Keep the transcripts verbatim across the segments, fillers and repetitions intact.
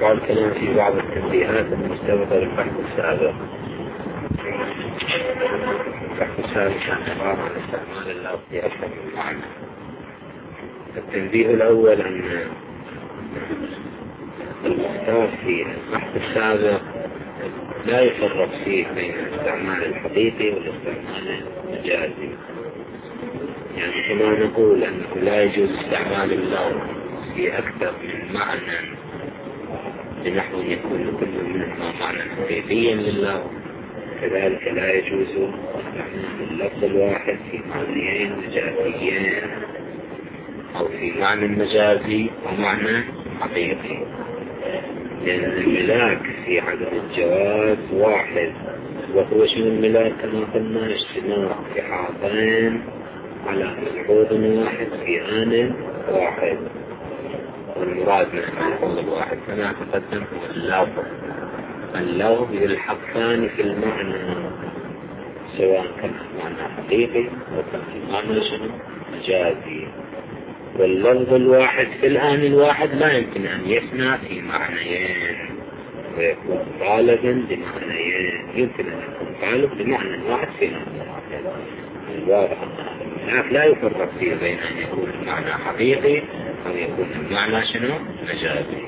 يبقى الكلام في بعض التنبيهات المستوطنة للبحث السابق. البحث السابق كان عبارة عن استعمال اللفظ في أكثر من معنى. التنبيه الأول أن المختار في البحث السابق لا يفرق فيه بين الاستعمال الحقيقي والاستعمال المجازي. يعني كما نقول أنه لا يجوز استعمال اللفظ في أكثر من معنى بنحو يكون كل منهما معنى حقيقيا لله، كذلك لا يجوز استعمال اللفظ الواحد في معنيين مجازيين أو في معنى مجازي ومعنى حقيقي، لأن الملاك في عدم الجواز واحد، وهو شنو الملاك؟ كما قلنا اجتماع اتحادين على ملحوظ واحد في آن واحد، والمراد من الملحوظ الواحد كما تقدم هو اللفظ. اللفظ يلحقان في المعنى سواء كان معنى حقيقي أو كان معنى شنو مجازي، واللفظ الواحد في الآن الواحد لا يمكن أن يفنى في معنيين ويكون طالبا بمعنيين، يمكن أن يكون طالب بمعنى واحد في آن واحد. الواضح أن لا يفرق فيه بين أن يكون المعنى حقيقي أو يكون المعنى شنو مجازي.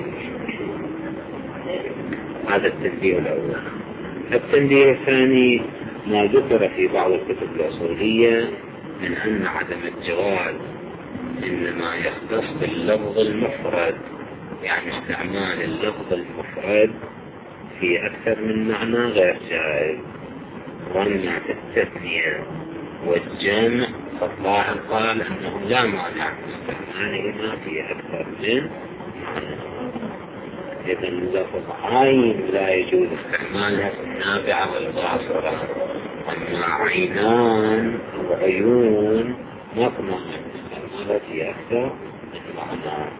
هذا التنبيه الأول. التنبيه الثاني ما ذكر في بعض الكتب الأصولية من أن عدم الجواز إنما يختص باللفظ المفرد، يعني استعمال اللفظ المفرد في أكثر من معنى غير جائز، وأن التثنية والجمع فالله قال أنه لا مانع من استعمالهما في أكثر من معنى. إذا اللفظ عين لا يجوز استعمالها في النابعة والباصرة، أما عينان وعيون مطمئن استعمالها في أكثر من معنى،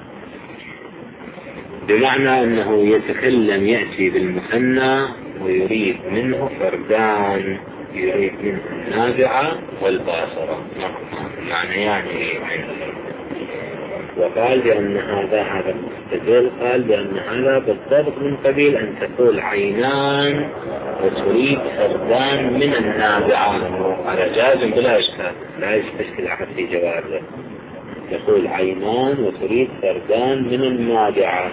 بمعنى أنه يتكلم يأتي بالمثنى ويريد منه فردان، يريد منه النابعة والباصرة معنى يعني عنده. وقال بأن هذا هذا المستدل قال بأن هذا بالضبط من قبيل أن تقول عينان وتريد فردان من النابعة، على جاز بلا إشكال لا يستشكل أحد في جوازه. تقول عينان وتريد فردان من النابعة،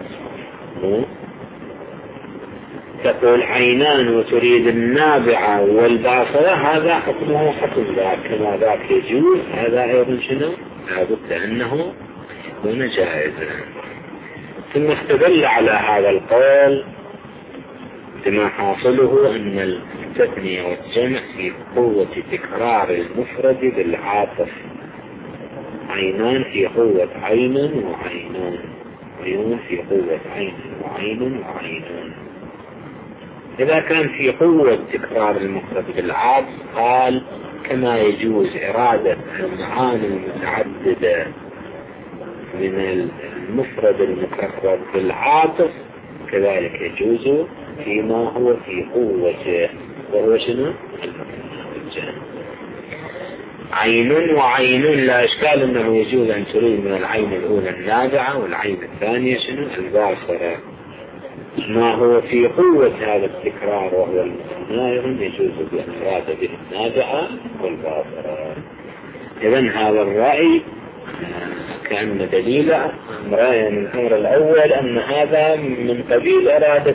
تقول عينان وتريد النابعة والباصرة، هذا حكمه حكم ذاك كما ذاك يجوز، هذا أيضا شنو لابد أنه يكون جائزا. ثم استدل على هذا القول بما حاصله أن التثنية والجمع في قوة تكرار المفرد بالعاطف، عينان في قوة عين وعينان، عيون في قوة عين وعين وعينان. إذا كان في قوة تكرار المفرد بالعاطف قال كما يجوز إرادة المعاني المتعددة من المفرد المكرر بالعاطف كذلك يجوز فيما هو في قوته، وهو شنو؟ الجمع. عين وعين لا إشكال أنه يجوز أن تريد من العين الأولى النابعة والعين الثانية شنو؟ الباصرة. ما هو في قوة هذا التكرار وهو المثنى يجوز بأن أراد به النابعة والباصرة. إذن هذا الرأي كأن دليل رأي من الأمر الأول أن هذا من قبيل إرادة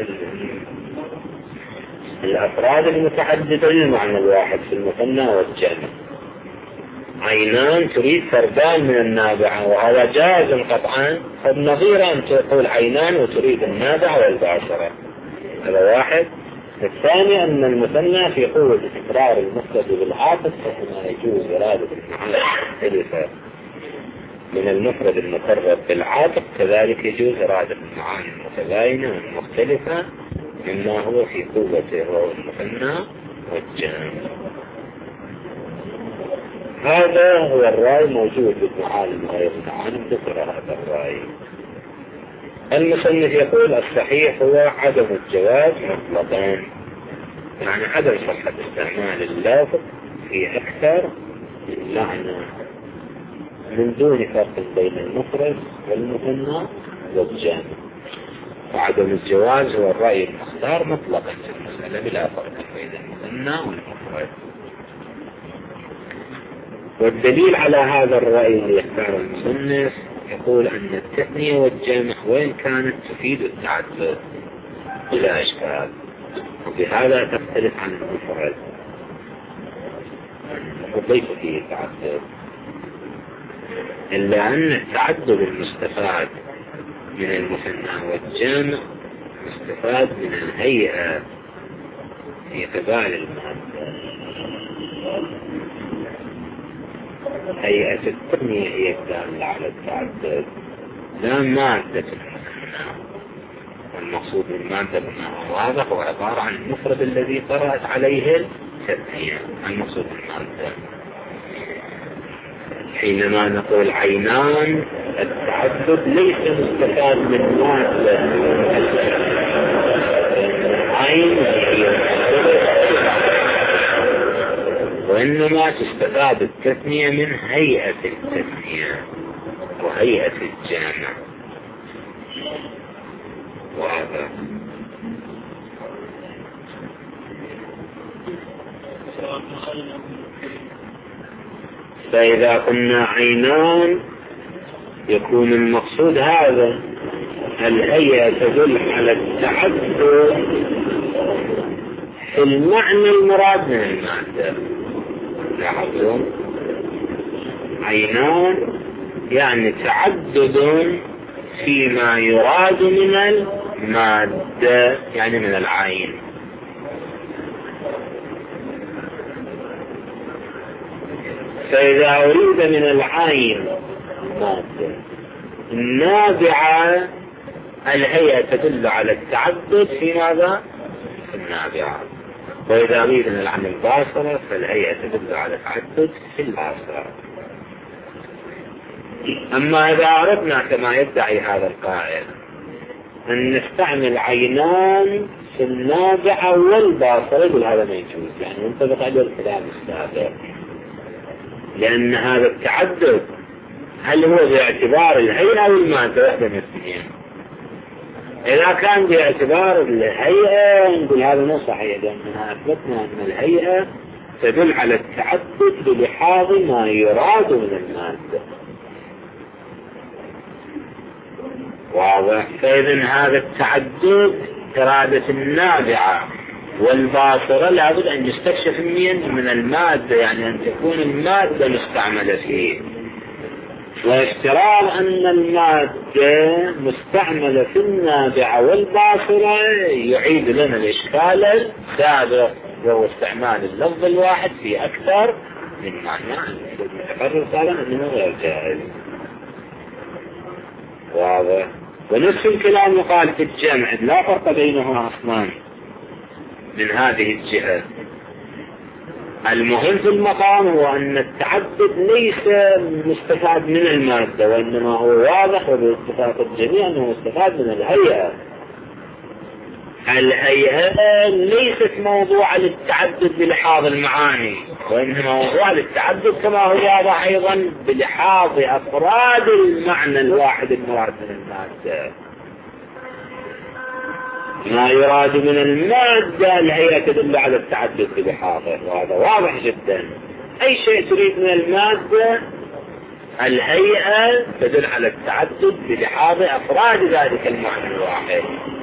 الأفراد المتعددة للمعنى الواحد في المثنى والجمع. عينان تريد فردان من النابعة وهذا جائز قطعا، فالنظير أن تقول عينان وتريد النابعة والباصرة، هذا واحد. الثاني أن المثنى في قوة تكرار المفرد بالعاطف فهنا يجوز إرادة المعاني المختلفة من المفرد المكرر بالعاطف، كذلك يجوز إرادة المعاني المتباينة والمختلفة مما هو في قوته وهو المثنى والجمع. هذا هو الرأي موجود في المعالم غير المعالم ذكر هذا الرأي. المصنف يقول الصحيح هو عدم الجواز مطلقا، يعني عدم صحة استعمال اللفظ في أكثر من معنى من دون فرق بين المفرد والمثنى والجمع. وعدم الجواز هو الرأي المختار مطلقا في المسألة بلا فرق بين المثنى والمفرد. والدليل على هذا الرأي اللي يختار المصنف يقول أن التثنية والجمع وين كانت تفيد التعدد بلا إشكال، وبهذا تختلف عن المفرد ليس فيه التعدد، إلا أن التعدد المستفاد من المثنى والجمع مستفاد من الهيئة في قبال المادة. هيئة التثنية هي الدالة على التعدد لا مادة المثنى، والمقصود بالمادة كما هو واضح هو عبارة عن المفرد الذي طرأت عليه التثنية. المقصود بالمادة حينما نقول عينان التعدد ليس مستفاد من مادة عين وإنما تستفاد التثنية من هيئة التثنية وهيئة الجامع. وهذا فإذا قلنا عينان يكون المقصود هذا، الهيئة تدل على التعدد في المعنى المراد من المادة. لاحظتم عينان يعني تعدد فيما يراد من المادة يعني من العين. فإذا أريد من العين مادة النابعة الهيئة تدل على التعدد في ماذا؟ في النابعة. وإذا أريد من العين الباصرة فالهيئة تدل على التعدد في الباصرة. أما إذا أردنا كما يدعي هذا القائل أن نستعمل عينان في النابعة والباصرة يقول هذا ما يجوز، يعني ينطبق عليه الكلام السابق، لأن هذا التعدد هل هو باعتبار الهيئة أو المادة؟ واحدة من الاثنين. إذا كان باعتبار الهيئة نقول هذا مو صحيح، لأننا أثبتنا أن الهيئة تدل على التعدد بلحاظ ما يراد من المادة. واضح؟ فإذن هذا التعدد إرادة النابعة والباصرة لابد أن يستكشف من المادة، يعني أن تكون المادة مستعملة فيه. وافتراض أن المادة مستعملة في النابعة والباصرة يعيد لنا الإشكال السابق، وهو استعمال اللفظ الواحد في أكثر من معنى المتقرر سابقا أنه غير جائز. واضح؟ ونفس الكلام يقال في الجمع، لا فرق بينهما أصلا من هذه الجهة. المهم في المقام هو أن التعدد ليس مستفاد من المادة، وإنما هو واضح وباتفاق الجميع أنه مستفاد من الهيئة. الهيئة ليست موضوع للتعدد بلحاظ المعاني، وإنما موضوع للتعدد كما هو واضح أيضا بلحاظ أفراد المعنى الواحد المراد من المادة. ما يراد من المادة الهيئة تدل على التعدد بلحاظه، وهذا واضح جدا. أي شيء تريد من المادة الهيئة تدل على التعدد بلحاظ أفراد ذلك المعنى الواحد.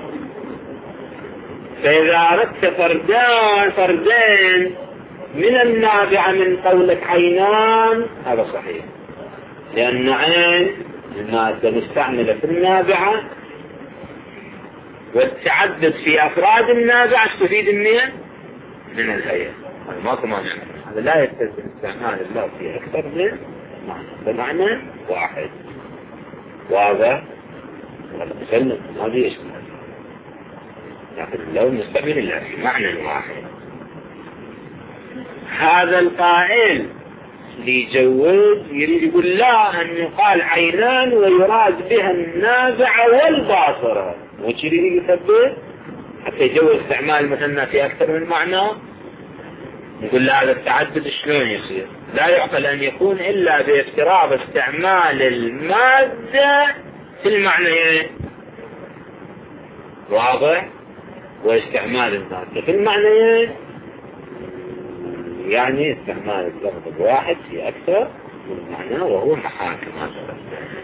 فإذا أردت فردان فردين من النابعة من قولك عينان هذا صحيح، لأن عين المادة مستعملة في النابعة، والتعدد في أفراد النابعة تفيد منين؟ من الهيئة. ما كمان هذا لا يستلزم استعمال الله في أكثر من معنى، بمعنى واحد. واضح؟ ولا ما في إشكال، لكن لو نستعمل الله في معنى واحد. هذا القائل ليجوز يريد يقول لا أن يقال عينان ويراد بها النابعة والباصرة، وش يريد يثبت حتى يجوز استعمال مثلا في أكثر من معنى؟ نقول لا هذا التعدد شلون يصير؟ لا يعقل أن يكون إلا بافتراض استعمال المادة في المعنيين. واضح؟ واستعمال المادة في المعنيين يعني استعمال اللفظ الواحد في أكثر من معنى وهو محاكم هذا.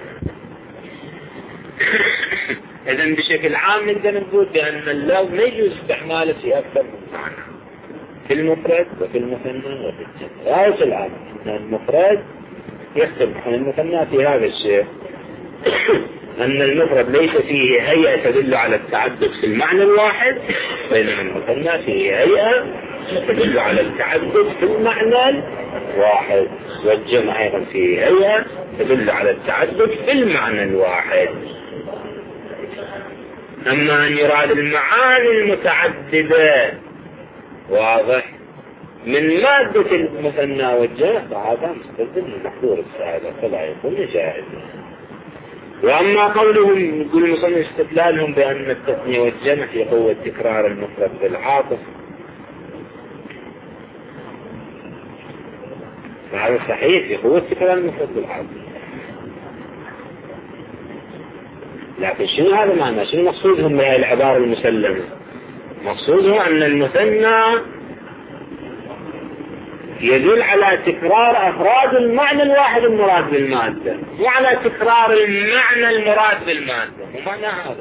إذن بشكل عام نقدر نقول بأن اللفظ لا يجوز استعماله في أكثر من معنى في المفرد وفي المثنى وفي الجمع. رأيت الآن أن المفرد يختلف عن المثنى في هذا الشيء أن المفرد ليس فيه هيئة تدل على التعدد في المعنى الواحد، بينما المثنى فيه هيئة تدل على التعدد في المعنى الواحد، والجمع أيضا فيه هيئة تدل على التعدد في المعنى الواحد. أما أن يراد المعاني المتعددة واضح من مادة المثنى والجمع فهذا مستلزم من محظور السعادة فلا يكون جائزا. وأما قولهم يقول المصنف استدلالهم بأن التثنية والجمع في قوة تكرار المفرد بالعاطف فهذا صحيح في قوة تكرار المفرد بالعاطف، لكن شنو هذا معنى؟ شنو مقصودهم بهذه العبارة المسلمة؟ مقصودهم أن المثنى يدل على تكرار أفراد المعنى الواحد المراد بالمادة، مو على تكرار المعنى المراد بالمادة، ومعنى هذا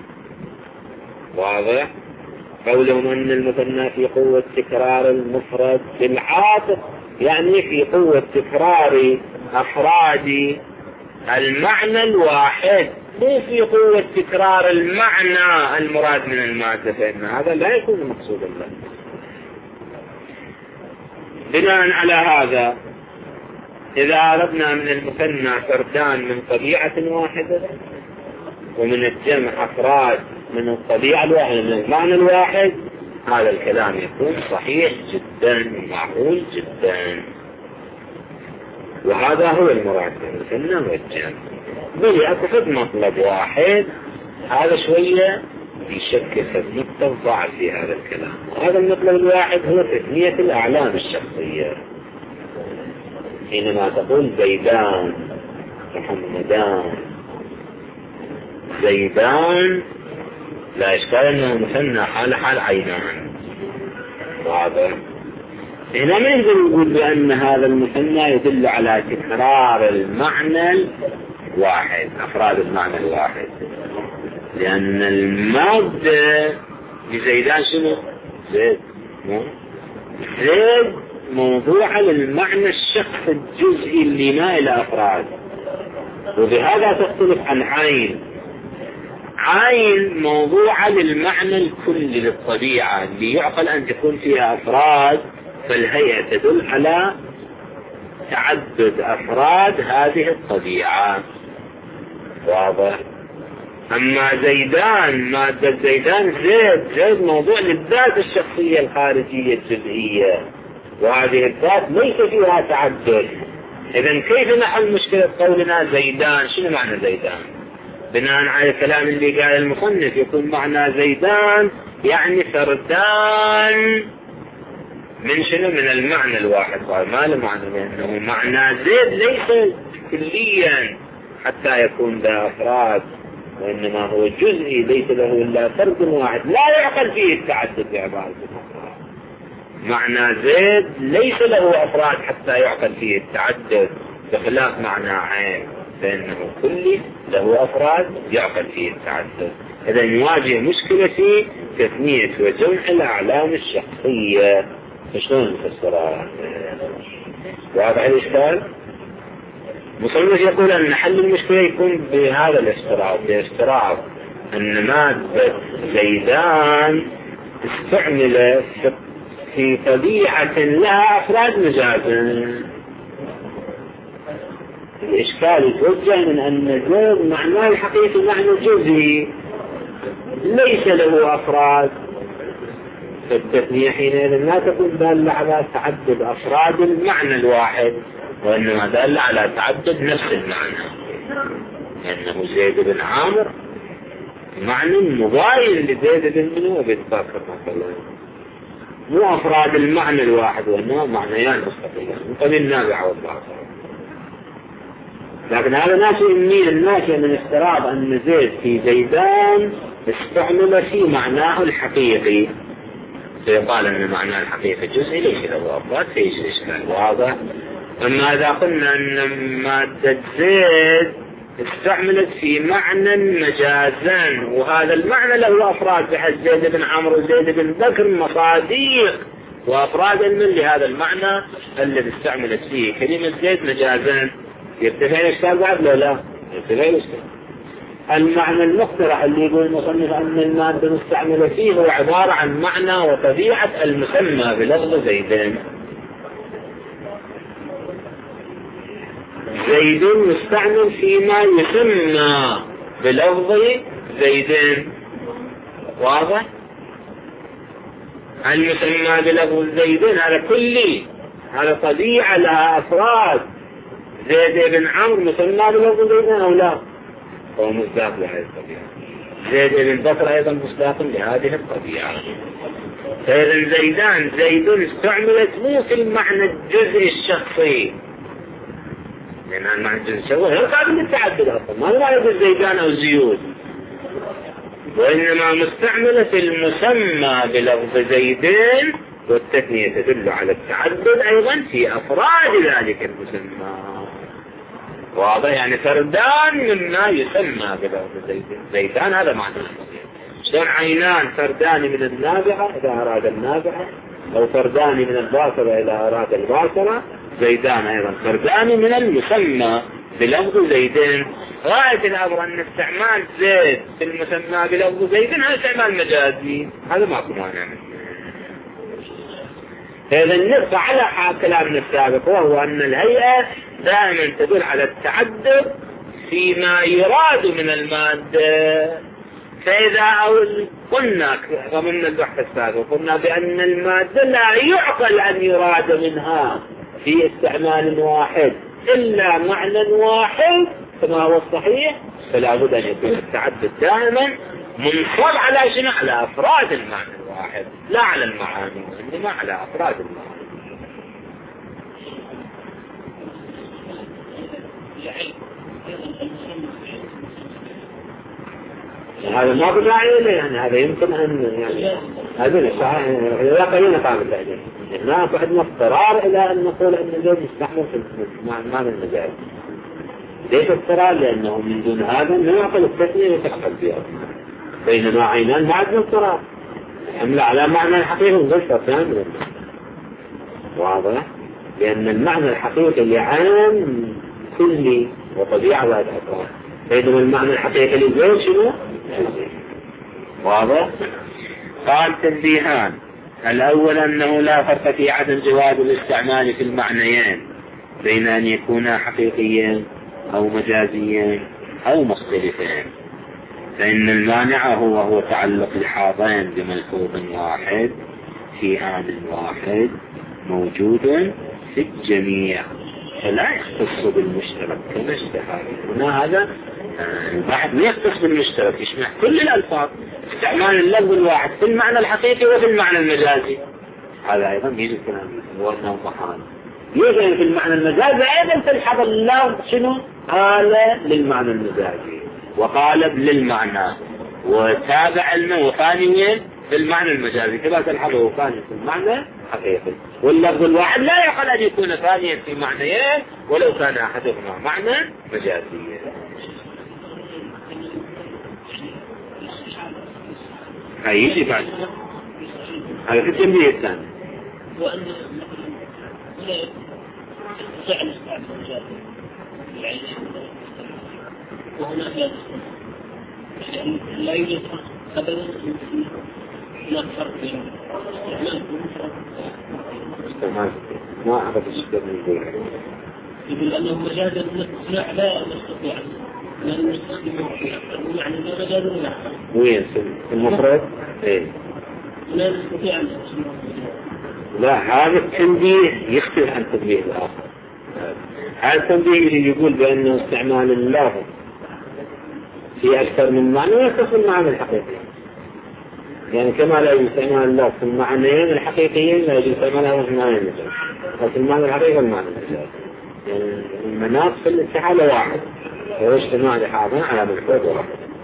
واضح. قولهم أن المثنى في قوة تكرار المفرد بالعاطف يعني في قوة تكرار أفراد المعنى الواحد، مو في قوة تكرار المعنى المراد من المادة، فإن هذا لا يكون مقصودا له. بناء على هذا إذا أردنا من المثنى فردان من طبيعة واحدة ومن الجمع أفراد من الطبيعة الواحدة من المعنى الواحد، هذا الكلام يكون صحيح جدا ومعقول جدا، وهذا هو المراد بالمثنى والجمع. بل أكفد مطلب واحد هذا شوية يشكل نقطة ضعف في هذا الكلام، وهذا المطلب الواحد هو تثنية الأعلام الشخصية. حينما تقول زيدان محمدان زيدان لا إشكال أنه مثنى حال حال عينان، وهذا هنا ما يقدر يقول بأن هذا المثنى يدل على تكرار المعنى الواحد أفراد المعنى الواحد، لأن المادة لزيدان شنو؟ زيد زيد موضوع للمعنى الشخص الجزئي اللي ما إلى أفراد، وبهذا تختلف عن عين. عين موضوع للمعنى الكلي للطبيعة اللي يعقل أن تكون فيها أفراد، فالهيئة تدل على تعدد أفراد هذه الطبيعة، واضح. أما زيدان مادة زيدان زيد زيد موضوع للذات الشخصية الخارجية الجزئية، وهذه الذات ليس فيها تعدد. إذن كيف نحل مشكلة قولنا زيدان؟ شنو معنى زيدان؟ بناء على الكلام اللي قال المصنف يكون معنى زيدان يعني فردان من شنو؟ من المعنى الواحد. ما له معنى لأنه معنى زيد ليس كليا حتى يكون ذا أفراد، وإنما هو جزئي ليس له إلا فرد واحد لا يعقل فيه التعدد بعبارة أخرى. معنى زيد ليس له أفراد حتى يعقل فيه التعدد، بخلاف معنى عين فإنه كلي له أفراد يعقل فيه التعدد. إذا نواجه مشكلة في تثنية وجمع الأعلام الشخصية. شلون نفسرها؟ واضح الإشكال؟ مصنف يقول أن حل المشكلة يكون بهذا الافتراض، بافتراض أن مادة زيدان استعمل في طبيعة لها أفراد مجازا. الإشكال يتوجه من أن زيد معناه الحقيقي معنى جزئي ليس له أفراد، فالتثنية حينئذ لا تكون دالة على تعدد أفراد المعنى الواحد، وإنما دالة على تعدد نفس المعنى، لأنه زيد بن عامر معنى مغاير لزيد بن منو بن بكر مثلا، مو أفراد المعنى الواحد وإنما معنيان مستقلين من قبيل النابع والباطل. لكن هذا ناشئ من الناشئ من افتراض أن زيد في زيدان استعمل في معناه الحقيقي فيقال أن معناه الحقيقي جزئي ليس له أفراد فيش إشكال واضح. أما إذا قلنا أن مادة زيد استعملت في معنى مجازا وهذا المعنى له أفراد بحيث زيد بن عمرو وزيد بن بكر مصاديق وأفراد من لهذا المعنى الذي استعملت فيه كلمة زيد مجازا يرتفع الإشكال بعد لا لا يرتفع الإشكال. المعنى المقترح اللي يقول المصنف أن المادة المستعملة فيه هو عبارة عن معنى وطبيعة المسمى بلفظ زيدين. زيد مستعمل فيما يسمى بلفظ زيدين واضح. المسمى بلفظ زيدين هذا كلي هذا طبيعة لها أفراد. زيد بن عمرو مسمى بلفظ زيدين أو لا هو مصداق لهذه الطبيعة. زيد بن بكر أيضا مصداق لهذه الطبيعة. فإذا زيدان زيد استعملت مو في المعنى الجزئي الشخصي لأن المعنى الجزئي الشخصي هو قابل للتعدد أصلا ما معنى زيدان أو زيود وإنما مستعملة في المسمى بلفظ زيدين والتثنية تدل على التعدد أيضا في أفراد ذلك المسمى واضح. يعني فردان مما يسمى بلفظ زيدين زيدان هذا معنى شلون عينان فردان من النابعة إذا أراد النابعة أو فردان من الباصرة إذا أراد الباصرة زيدان أيضا فردان من المسمى بلفظ زيدين. غاية الأمر أن استعمال زيد في المسمى بلفظ زيدين هذا استعمال مجازي هذا ما أكون مانع منه. هذا النقطة على كلامنا السابق وهو أن الهيئة دائما تدل على التعدد فيما يراد من المادة. فإذا قلنا ضمن البحث السابق قلنا بأن المادة لا يعقل أن يراد منها في استعمال واحد إلا معنى واحد كما هو الصحيح فلا بد أن يكون التعدد دائما منصب على شنو على أفراد المعنى الواحد لا على المعاني وإنما على أفراد المعنى. هذا ما بداعي له يعني هذا يمكن أن يعني هذا صحيح لا قليل قام التعديل ما عندنا اضطرار إلى أن نقول أن الزوج يستحمل في معنى المجاز ليس اضطرار لأنه من دون هذا لا يعقل التثنية وتعقل بها بينما عينان ما عندنا اضطرار حمل على معنى الحقيقي مباشرة كاملا واضح لأن المعنى الحقيقي لعام كلي وطبيعة ذات أفراد بينما المعنى الحقيقي للزوج شنو؟ واضح. قال تنبيهان الأول أنه لا فرق في عدم جواز الاستعمال في المعنيين بين أن يكونا حقيقيين أو مجازيين أو مختلفين فإن المانع هو هو تعلق الحاضين بملفوظ واحد في آن واحد موجود في الجميع فلا يختص بالمشترك كما اشتهر هنا. هذا البحث ما يختص بالمشترك يشمل كل الألفاظ استعمال اللفظ الواحد في المعنى الحقيقي وفي المعنى المجازي. هذا أيضا يجب كلام ورنا وضحان يجب في المعنى المجازي أيضا تلحظ اللفظ شنو قال للمعنى المجازي وقالب للمعنى وتابع المعنى ثانيا في المعنى المجازي كما تلحظه ثاني في المعنى حقيقي واللفظ الواحد لا يقل أن يكون ثانيا في معنيين ولو كان أحدهما معنى مجازيا. هيجي بعد هذا في التنبيه الثاني وأن فعل مجازي وهناك لا يوجد أبدا هناك فرق بين استعمال ما أعرف الشيء من ذلك يقول أنه مجازا لا لا نستطيع لأن نستخدمه يعني ما مجازا لا وين المفرد إيه لا نستطيع أن نستخدمه. لا هذا التنبيه يختلف عن التنبيه الآخر. هذا التنبيه اللي يقول بأنه استعمال اللفظ في أكثر من معنى يختص المعنى الحقيقي يعني كما لا يستعمل اللفظ في المعنيين الحقيقيين لا يستعملها في المعنى المجازي لكن المعنى الحقيقي المعنى المجازي يعني المناط في الاستحالة واحد هو اجتماع لحاضن على ملحوظ ورحمة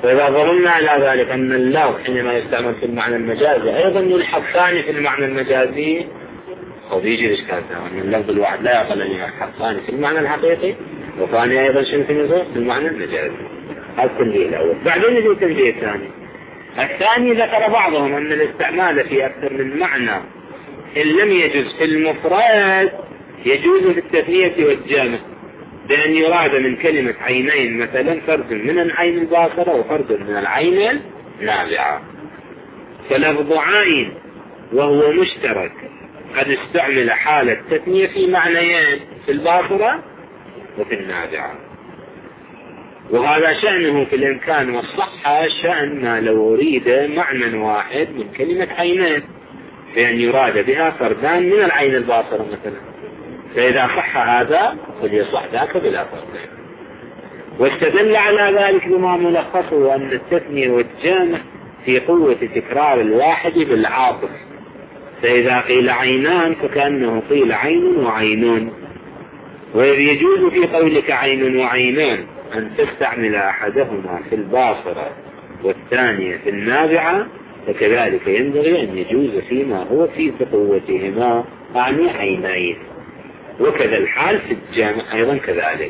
فإذا ظلمنا على ذلك أن اللفظ حينما يستعمل في المعنى المجازي أيضا يلحق ثاني في المعنى المجازي، أو بيجي الإشكال أن اللفظ الواحد لا يقل أن يلحق ثاني في المعنى الحقيقي وثاني أيضا شنو في نزول في المعنى المجازي. هذا التنبيه الأول. بعدين يجي التنبيه الثاني. الثاني ذكر بعضهم أن الاستعمال في أكثر من معنى إن لم يجوز في المفرد يجوز في التثنية والجمع، بأن يراد من كلمة عينين مثلا فرد من العين الباصرة وفرد من العين النابعة. فلفظ عين وهو مشترك قد استعمل حالة التثنية في معنيين، في الباصرة وفي النابعة، وهذا شأنه في الإمكان والصحة شأن ما لو أريد معنى واحد من كلمة عينين بأن يراد بها فردان من العين الباصرة مثلا، فإذا صح هذا فليصح ذاك بلا فرق. واستدل على ذلك بما ملخصه أن التثنية والجمع في قوة تكرار الواحد بالعاطف، فإذا قيل عينان فكأنه قيل عين وعينون. وإذ يجوز في قولك عين وعينان أن تستعمل أحدهما في الباصرة والثانية في النابعة، فكذلك ينبغي أن يجوز فيما هو في قوتهما أعني عينين، وكذا الحال في الجمع أيضا كذلك.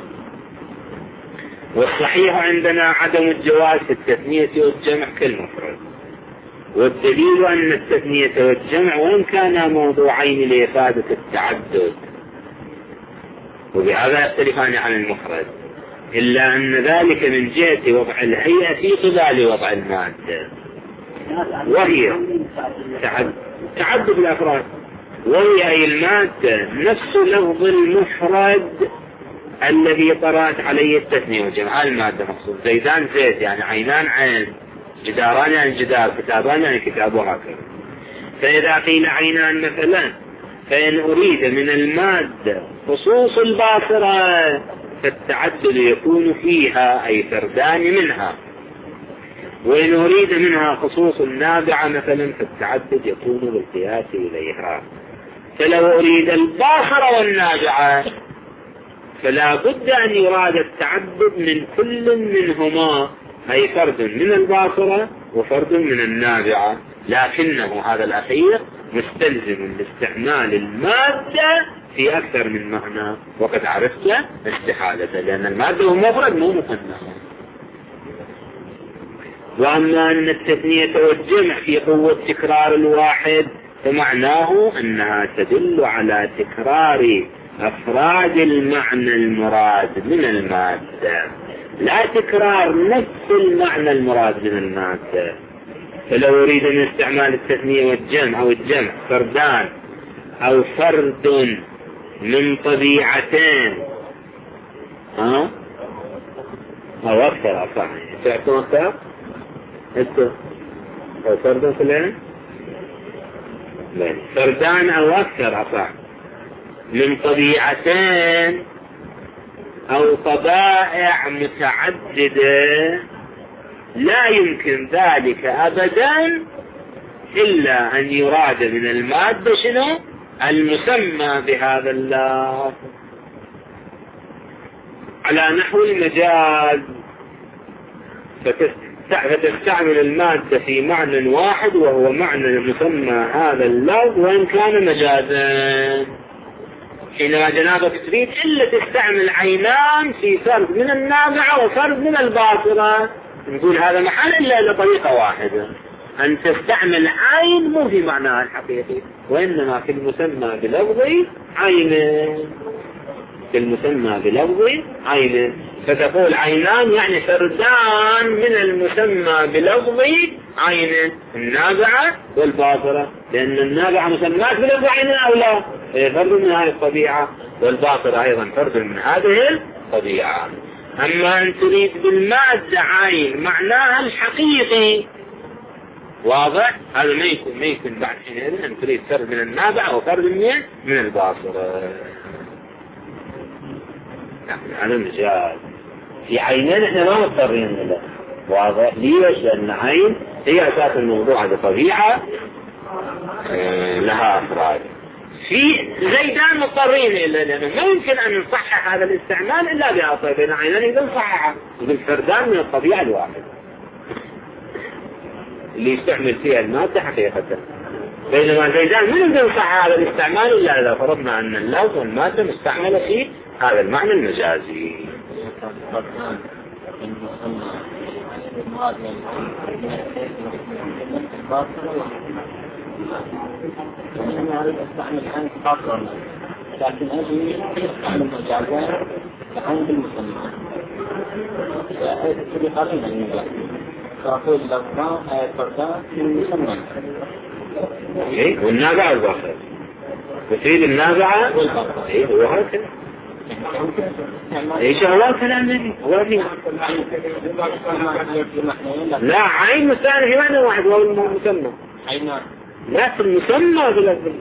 والصحيح عندنا عدم الجواز في التثنية والجمع كالمفرد، والدليل أن التثنية والجمع وإن كانا موضوعين لإفادة التعدد وبهذا يختلفان عن المفرد، إلا أن ذلك من جهة وضع الهيئة في قبال وضع المادة، وهي تعدد الأفراد، وهي أي المادة نفس لفظ المفرد الذي طرأت عليه التثنية والجمع. المادة مقصود زيدان زيد يعني عينان عين، جداران يعني جدار، كتابان يعني كتاب، وهكذا. فإذا قيل عينان مثلا فإن أريد من المادة خصوص الباصرة فالتعدد يكون فيها أي فردان منها، وإن أريد منها خصوص النابعة مثلا فالتعدد يكون بالقياس إليها. فلو أريد الباصرة والنابعة فلا بد أن يراد التعدد من كل منهما، أي فرد من الباصرة وفرد من النابعة، لكنه هذا الأخير مستلزم لاستعمال المادة في أكثر من معنى، وقد عرفت استحالة لأن المادة هو مفرد مو مثنى. وأما أن التثنية والجمع في قوة تكرار الواحد فمعناه أنها تدل على تكرار أفراد المعنى المراد من المادة، لا تكرار نفس المعنى المراد من المادة. فلو أريد من استعمال التثنية والجمع أو الجمع فردان أو فرد من طبيعتين ها أو أكثر أصلا تعرفون أكثر أنتم أو فرد كلين فردان أو أكثر أصلا من طبيعتين أو طبائع متعددة لا يمكن ذلك أبدا إلا أن يراد من المادة شنو المسمى بهذا اللفظ، على نحو المجاز، فتستعمل المادة في معنى واحد وهو معنى مسمى هذا اللفظ وإن كان مجازا. حينما جنابك تريد إلا تستعمل عينان في فرد من النابعة وفرد من الباصرة، نقول هذا محل إلا لطريقة واحدة، أن تستعمل عين مو في معناها الحقيقي وإنما في المسمى بلفظ عين، في المسمى بلفظ عين. فتقول عينان يعني فردان من المسمى بلفظ عين، النابعة والباصرة، لأن النابعة مسمات بلفظ عين أو لا، فرد من هذه الطبيعة، والباصرة أيضا فرد من هذه الطبيعة. أما أن تريد بالمادة عين معناها الحقيقي واضح، هذا ما يكون ما يكون بعد حينئذ أن تريد فرد من النابعة وفرد من من الباصرة. هذا مجال في عينين احنا ما مضطرين له، واضح ليش؟ لأن عين هي أساس الموضوع، هذا طبيعة لها أفراد. في زيدان مضطرين إلا لأنه ما يمكن أن نصحح هذا الاستعمال إلا بأصل بين عينين إذا نصححها بالفردان من الطبيعة الواحدة. اللي يستعمل فيها المادة حقيقة. بينما زيدان من ينصح هذا الاستعمال إلا إذا فرضنا أن اللفظ والمادة مستعملة في هذا المعنى المجازي. لكن هذه يستعمل مجازا عند المسمى فهذه قرينة من ذلك فأقول لفظان آية فردان في المسمى إيه والنابعة الباخر بسيد النابعة والباخر إيه هو هكذا إيش هو كلام النبي هو فيه لا عين مستعمل في معنى واحد وهو المسمى لا في المسمى بالأفضل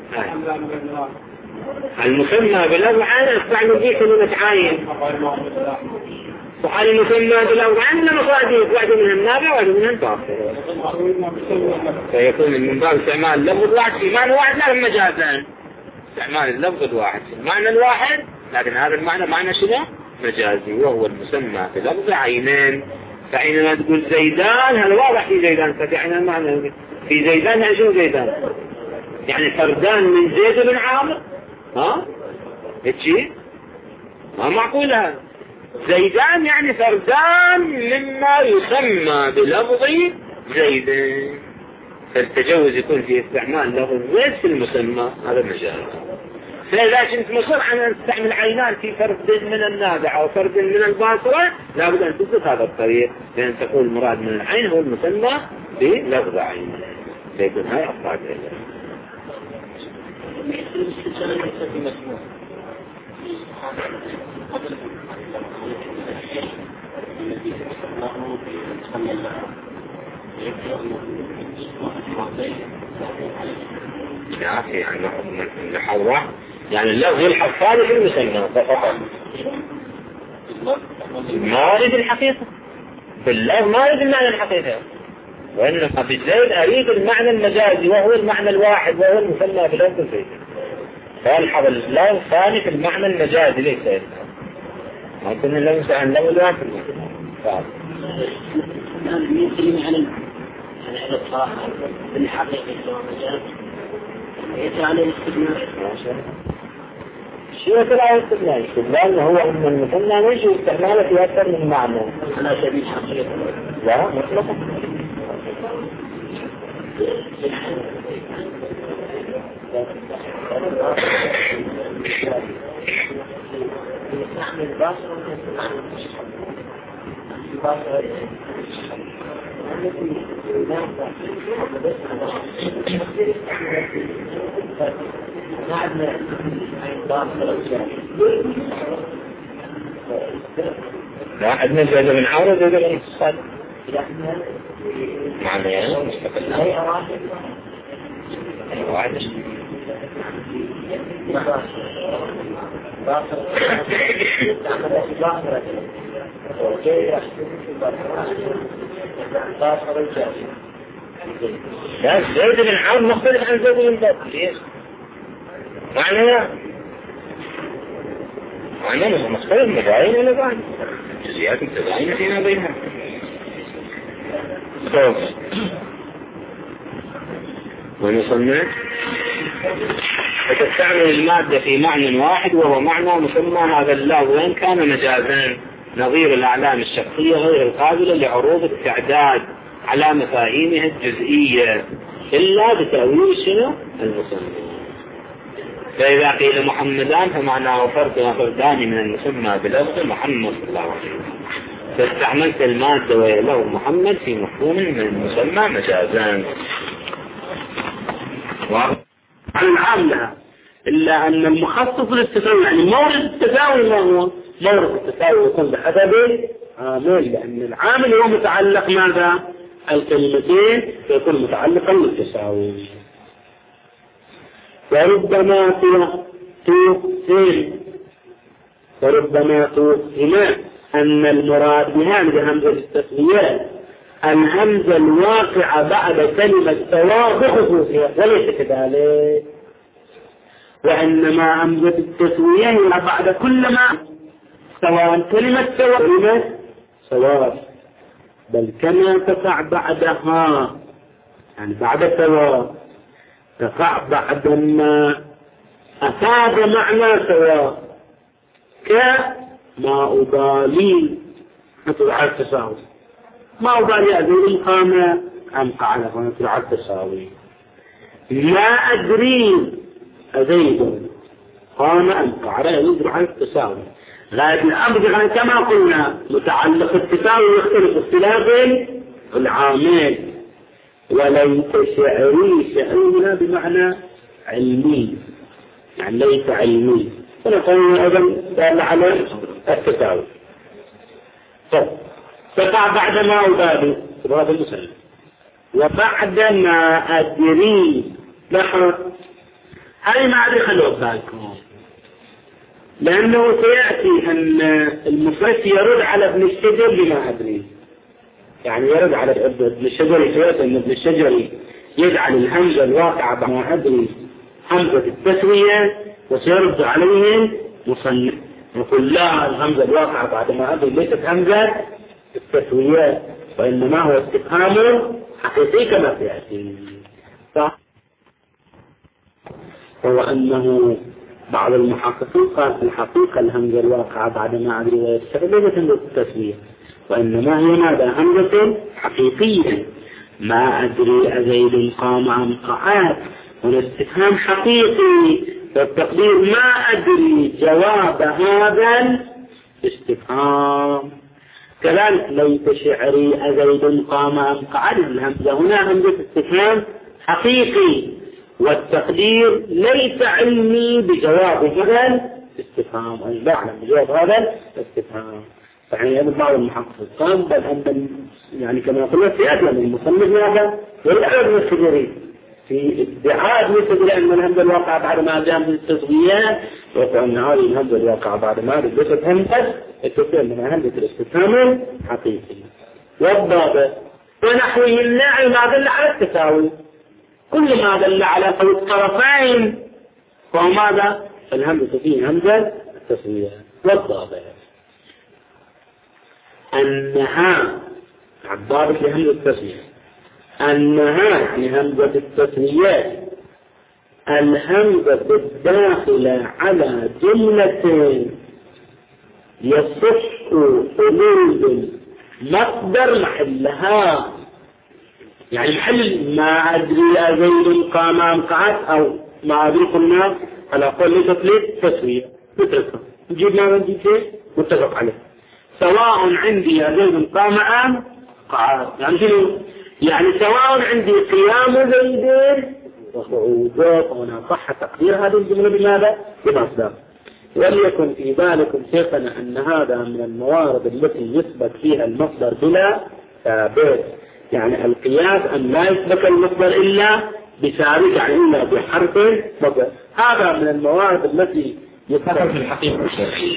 المسمى بالأفضل استعمل فيه كلمة عين وقال المسمى بالأفضل لما صادق واحد من النابع واحد من الباخر فيكون من باب استعمال اللفظ الواحد في معنى واحد لا مجازان استعمال اللفظ الواحد في المعنى الواحد لكن هذا المعنى معنى شنو مجازي وهو المسمى باللفظ عينين. فحينما تقول زيدان هذا واضح في زيدان فكأن المعنى في زيدان يعني شنو زيدان يعني فردان من زيد بن عامر ها هيك ما معقول هذا زيدان يعني فردان مما يسمى بلفظ زيدان فالتجوز يكون في استعمال لفظ زيد في المسمى هذا مجال. فإذا كنت مصر أن تستعمل عينان في فرد من النابعة وفرد من الباصرة لابد أن تثبت هذا الطريق لأن تقول المراد من العين هو المسمى بلفظ عين فيكون هاي أصبحت إلا يا أخي يعني الحضرة يعني اللفظ الحفاظ في المسمى فقط ما أريد الحقيقة بالله ما أريد المعنى الحقيقة وإنما بالزيد أريد المعنى المجازي وهو المعنى الواحد وهو المسمى بلفظ الزيد فالحظ اللفظ الثاني في المعنى المجازي ليس يسمى ما كنا اللفظ عن لفظ الواحد فعلا يمكن على الإطلاق بالحقيقة والمجاز يتعلم الاستثناء شيء ترى الاستثناء استثناء هو أن المثنى مش استعماله في أكثر من معنى على سبيل حقيقة لا مطلقا يستعمل باصر باصر لا عندنا زيد بن عمرو زيد بن صالح معنى يعني مستقل واحد لا زيد بن عمرو مختلف عن زيد بن بدر معنى معنى مختلف مباين ولا بعد جزئيات متباينة فيما بينها طيب ونصنع فتستعمل المادة في معنى واحد وهو معنى مسمى هذا اللفظ وإن كان مجازا نظير الأعلام الشخصية غير القابلة لعروض التعداد على مفاهيمها الجزئية إلا بتأويل شنو المسمى. فإذا قيل محمدان فمعناه فرد وفردان من المسمى بلفظ محمد صلى الله عليه وسلم فاستعملت المادة وهي له محمد في مفهوم من المسمى مجازان عن العام لها إلا أن المخصص للتساوي يعني مورد التساوي ما هو مورد التساوي يكون بحسب عامل لأن العامل هو متعلق ماذا الكلمتين فيكون متعلقا بالتساوي. وربما توهم وربما توهم أن المراد بهذه همزة التسوية الهمزة الواقعة بعد كلمة سواء بخصوصها وليس كذلك وإنما همزة التسوية هي بعد كل ما سواء كلمة سواء كلمة سواء بل كما تقع بعدها، يعني بعد سواء تقع بعد ما أفاد معنى سواء، كما أبالي مثل على التساوي، ما أبالي أزيد قام أم قعد مثل على التساوي، لا أدري أزيد قام أم قعد مثل على التساوي. غاية الأمر كما قلنا متعلق التساوي يختلف اختلاف العامل، وليس شعري شعرنا بمعنى علمي، يعني ليس علمي، فنقول أيضا دال على التساوي. تقع بعد ما أبالي هذا المسلم، وبعد ما أدري لحظة، هذه ما أدري خلوه بالكم، لأنه سيأتي أن المفرد يرد على ابن الشجر بما أدري، يعني يرد على ابن الشجر، سيأتي أن ابن الشجر يجعل الهمزة الواقعة بما أدري همزة التسوية، وسيرد عليهم مصنف يقول لا، الهمزة الواقعة بعد ما أدري ليست همزة التسوية، وإنما هو استفهام حقيقي كما سيأتي. هو أنه بعض المحققين قال في الحقيقة الهمزة الواقعة بعد ما أدري ويستفيد ليست همزة التسوية، وإنما هي ماذا؟ همزة حقيقية، ما أدري أزيد قام أم قعد، والاستفهام حقيقي، والتقدير ما أدري جواب هذا الاستفهام. كذلك ليت شعري أزيد قام أم قعد، الهمزة هنا همزة استفهام حقيقي، والتقدير ليس علمي بجواب هذا الاستفهام، أي لا أعلم بجواب هذا الاستفهام. يعني أنا بعض المحققين بل أن يعني كما قلنا في أدنى من المصنف هذا والأعلى من الشجري في ادعاء مثل أن الهمزة الواقع بعد ما جاء من التسويات، وأن هذه الهمزة الواقع بعد ما لبست همزة التسوية من همزة الاستفهام حقيقي. والضابط ونحوه الناعي ما دل على التساوي، كل ما دل على الطرفين فهو ماذا؟ الهمزة فيه همزة التسوية. والضابط أنها عبارة لهمزة التسوية، أنها يعني همزة التسوية الهمزة الداخلة على جملة يصح حلول مصدر محلها، يعني محل ما أدري أزيد قام أم قعد، أو ما أدري قلنا على قول ليست تسوية نتركها نجيب ما نجيب شيء متفق عليه، سواء عندي أزيد قام أم قعد، يعني شنو؟ يعني سواء عندي قيام زيدين وصعوده، وأنا صح تقدير هذه الجملة بماذا؟ بمصدر. وليكن في بالكم شيخنا أن هذا من الموارد التي يثبت فيها المصدر بلا ثابت، يعني القياس أن لا يثبت المصدر إلا بثابت، يعني إلا بحرف مصدر. هذا من الموارد التي يثبت في الحقيقة الشرعية.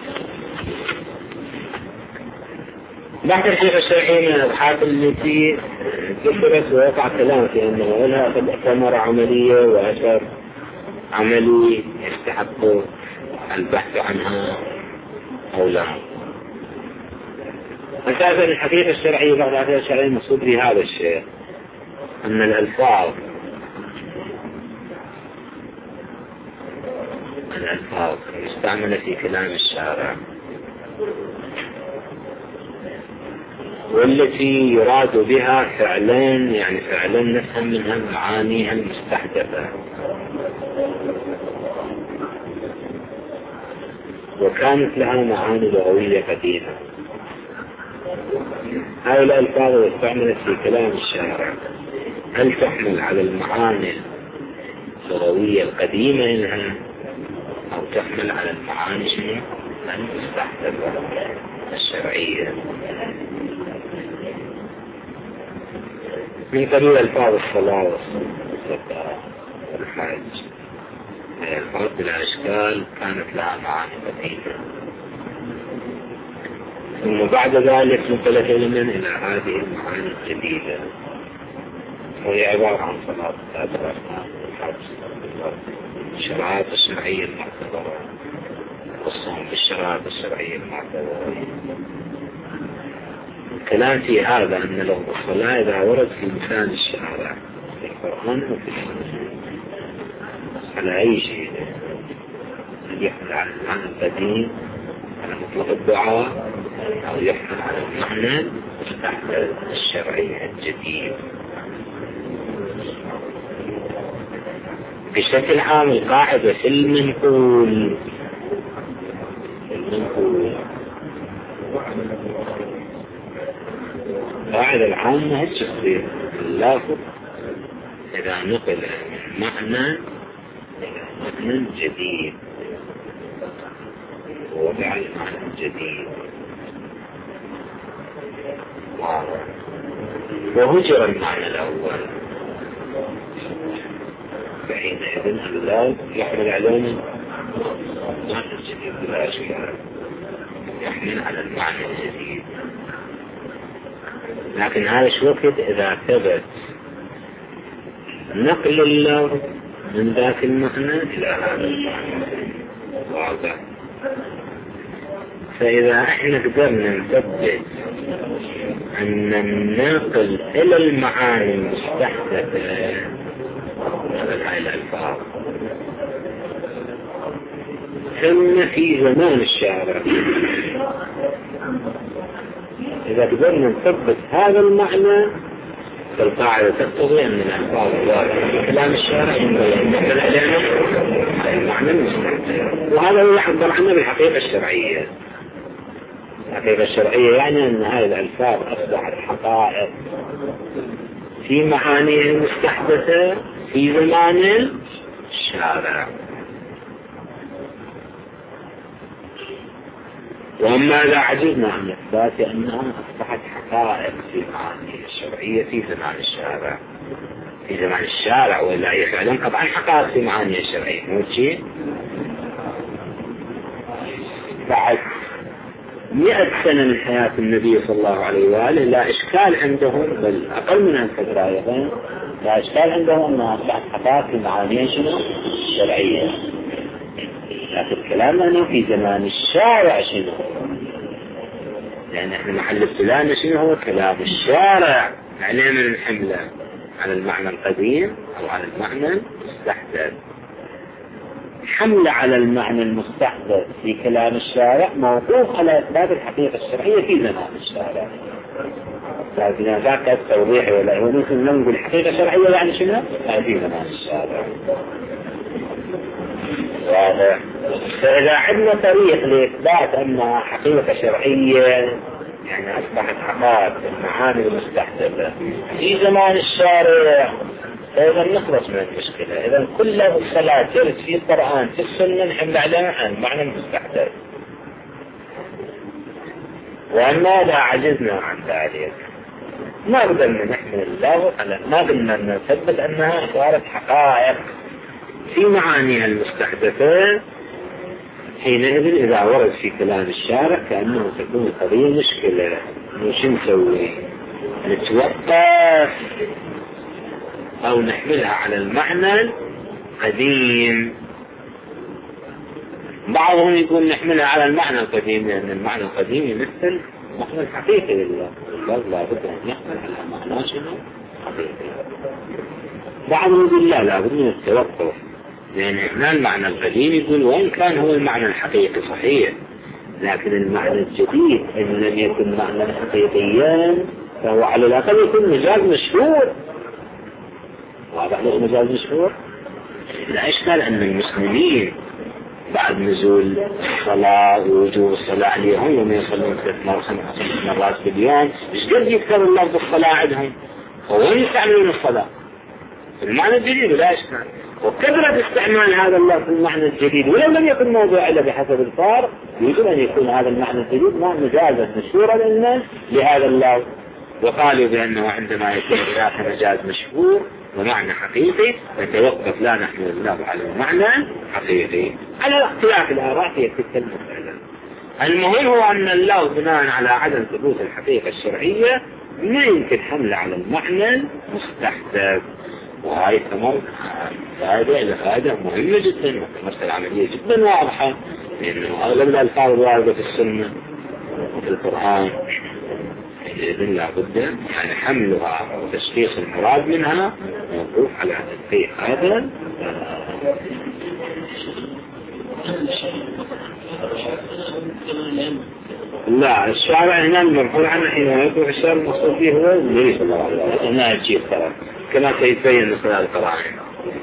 بعد الحقيقة الشرعية من الأبحاث التي ذكرت ووقع كلام في أنه لها قد ثمرة عملية وأثر عملي يستحق البحث عنها أو لا. أساسا الحقيقة الشرعية بعد الحقيقة الشرعية مقصود بهذا الشيء، أن الألفاظ الألفاظ يستعمل في كلام الشارع والتي يراد بها فعلين، يعني فعلا نفهم منها المعاني المستحدثة، وكانت لها معاني لغوية قديمة. هذه الألفاظ استعملت في كلام الشارع هل تحمل على المعاني اللغوية القديمة منها أو تحمل على المعاني المستحدثة الشرعية؟ من قبيل ألفاظ الصلاة والصلاة والحج، الألفاظ بلا إشكال كانت لها معاني قديمة، ثم بعد ذلك نقلت علما إلى هذه المعاني الجديدة، وهي عبارة عن صلاة الأركان والحج والشرائط الشرعية المعتبرة، والصوم بالشرائط الشرعية المعتبرة، الكلام في هذا أن لو الصلاة إذا ورد في لسان الشارع في القرآن وفي السنة على أي شيء يحمل على المعنى القديم على مطلق الدعاء أو يحمل على المعنى المستحدث الشرعي الجديد. بشكل عام القاعدة في المنقول المنقول القاعدة العامة هي الشخصية اللافظ إذا نقل معنى إلى معنى جديد ووضع المعنى الجديد وهجر المعنى الأول فحينئذ اللفظ يحمل علينا المعنى الجديد بلا أشكال يحمل على المعنى الجديد. لكن هذا شو وقت إذا ثبت نقل اللفظ من ذاك المعنى إلى هذا المعنى واضح. فإذا احنا قدرنا نثبت أن الناقل إلى المعاني المستحدثة مثل هاي الألفاظ ثم في زمان الشارع إذا قدرنا نثبت هذا المعنى فالقاعدة تقتضي أن الألفاظ الواردة في كلام الشارع ينبغي أن نقل علينا المعنى المستحدث. وهذا هو يعبر عنه بالحقيقة الشرعية. الحقيقة الشرعية يعني أن هذه الألفاظ أصبحت حقائق في معانيه المستحدثة في زمان الشارع. وأما إذا عجزنا عن إثبات أنها أصبحت حقائق في معانيه الشرعية في زمان الشارع في زمان الشارع ولا أي فعلا طبعا حقائق في معانيه الشرعية مو شيء بعد مئة سنة من حياة النبي صلى الله عليه وآله لا إشكال عندهم بل أقل من الفترة أيضا لا إشكال عندهم أنها أصبحت حقائق في معانيه الشرعية. لكن كلامنا أنه في زمان الشارع شنو لأن احنا محل ابتلاءنا شنو هو كلام الشارع عليه من الحملة على المعنى القديم أو على المعنى المستحدث. حملة على المعنى المستحدث في كلام الشارع موقوف على إثبات الحقيقة الشرعية في زمان الشارع. لكن ذاك التوضيح ولا يمكن أن نقول الحقيقة الشرعية يعني شنو في زمان الشارع. واضح. فإذا عندنا طريق لإثبات أنها حقيقة شرعية يعني أصبحت حقائق المعاني المستحدثة في زمان الشارع فإذا نخلص من المشكلة. إذا كل الصلاة ترد في القرآن في السنة نحمل عليها عن معنى المستحدث. وأما إذا عجزنا عن ذلك ما قدرنا نحمل اللفظ على ما قدرنا نثبت أنها صارت حقائق في معانيها المستحدثة حينئذ إذا ورد في كلام الشارع كأنه تكون القضية مشكلة. وش نسوي؟ نتوقف أو نحملها على المعنى القديم. بعضهم يقول نحملها على المعنى القديم لأن المعنى القديم يمثل معنى الحقيقي لله لا بد أن يحمل على معنى شنو حقيقي. بعضهم يقول لا لا بد من التوقف لأن إحنا المعنى القديم يقول وإن كان هو المعنى الحقيقي صحيح لكن المعنى الجديد إن لم يكن معنى حقيقيا فهو على الأقل يكون مجاز مشهور. واضح له مجاز مشهور. لا إشكال أن المسلمين بعد نزول الصلاة ووجوب الصلاة عليهم يوم يصلون ثلاث مرات خمس مرات باليوم إيش قد يذكر الله بالصلاة عندهم وين يستعملون الصلاة المعنى الجديد لا إشكال. وكثرة استعمال هذا اللفظ في المعنى الجديد ولو لم يكن موضوع إلا بحسب الفار يجب أن يكون هذا المعنى الجديد ما مجازا مشهورا للناس لهذا اللفظ. وقالوا بأنه عندما يكون ذاك مجاز مشهور ومعنى حقيقي نتوقف لا نحمل اللفظ على المعنى حقيقي على اختلاف الآراء في تلك المسألة. المهم هو أن اللفظ بناء على عدم ثبوت الحقيقة الشرعية ما يمكن حمله على المعنى المستحدث. وهذه كمان فائدة إلى فائدة مهمة جدا مسألة عملية جدا واضحة لأنه أغلب الألفاظ الواردة في السنة وفي القرآن لازم لا بد يعني حملها وتشخيص المراد منها موقوف على تدقيق هذا. لا الشارع هنا المرفوع عنه حينما يكون الشارع المقصود به هو النبي صلى الله عليه وسلم هنا الشيء الكلام كما سيتبين من خلال القرائن.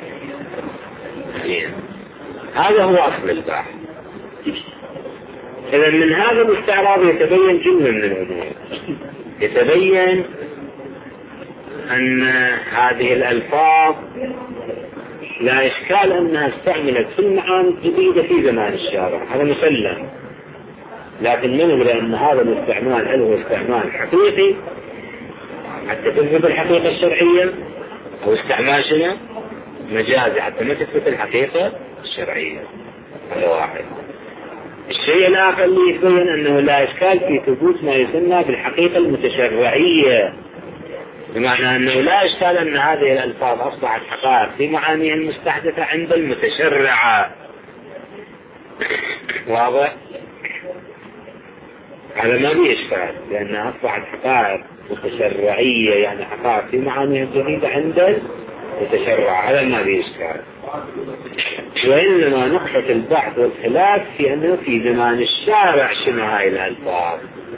هذا هو أصل البحث. إذا من هذا الاستعراض يتبين جملة من الأمور. يتبين أن هذه الألفاظ لا إشكال أنها استعملت في المعاني الجديدة في زمان الشارع، هذا مسلم. لكن ننظر أن هذا الاستعمال هل هو استعمال حقيقي حتى تثبت الحقيقة الشرعية أو استعمال شنو مجازي حتى ما تثبت الحقيقة الشرعية. هذا واحد. الشيء الآخر اللي يتبين أنه لا إشكال في ثبوت ما يسمى بالحقيقة المتشرعية، بمعنى أنه لا إشكال أن هذه الألفاظ أصبحت حقائق في معانيها المستحدثة عند المتشرعة. واضح؟ هذا ما فيه إشكال لأنها أصبحت حقائق متشرعية يعني حقائق في معانيها الجديدة عند المتشرعة، هذا ما فيه إشكال. وإنما نقطة البحث والخلاف في أنه في زمان الشارع شنو هاي الألفاظ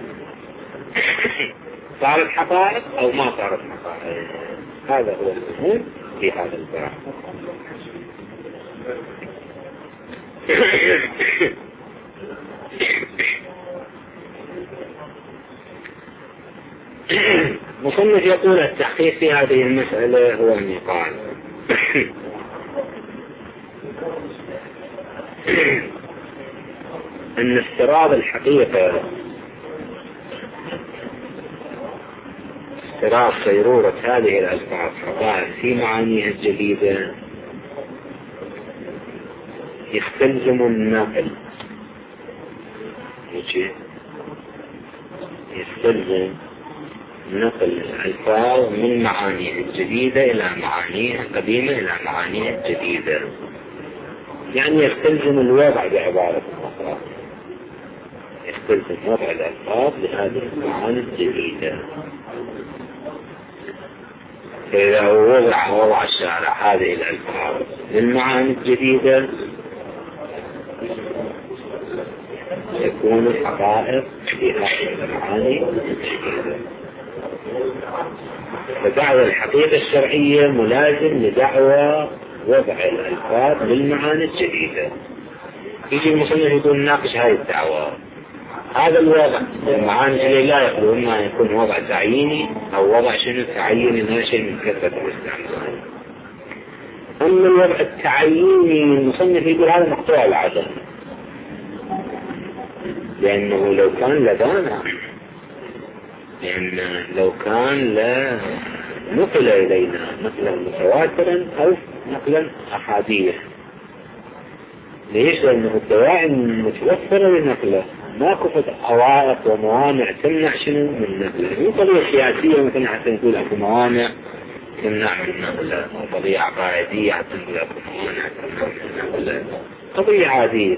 صارت حقائق أو ما صارت حقائق. هذا هو المهم في هذا البحث. مصنف يقول التحقيق في هذه المسألة هو أن يقال أن استراد الحقيقة استراد صيرورة هذه الألفاظ حقائق في معانيها الجديدة يستلزم النقل. يستلزم نقل الألفاظ من معانيها الجديدة إلى معانيها القديمة إلى معانيها الجديدة، يعني يستلزم الوضع بعبارة أخرى، يستلزم وضع الألفاظ لهذه المعاني الجديدة. فإذا وضع وضع الشارع هذه الألفاظ للمعاني الجديدة تكون الحقائق في هذه المعاني الجديدة. فدعوى الحقيقة الشرعية ملازم لدعوى وضع الألفاظ للمعاني الجديدة. يجي المصنف يقول ناقش هذه الدعوى. هذا الوضع المعاني الجديدة لا يخلو إما يكون وضع تعييني أو وضع شنو تعييني ناشئ من كثرة الاستعمال. أما الوضع التعييني المصنف يقول هذا مقطوع العدم، لأنه لو كان لدانا لأن لو كان لا نقل إلينا نقلا متواترا أو نقلا أحاديث. ليش؟ لأنه الدواعي متوفرة لنقله، ما كفت عوائق وموانع تمنع شنو من نقله. هي قضية سياسية مثلا حتى نقول أكو موانع تمنع من نقله، أو قضية عقائدية حتى نقول أكو موانع تمنع من نقله، قضية عادية.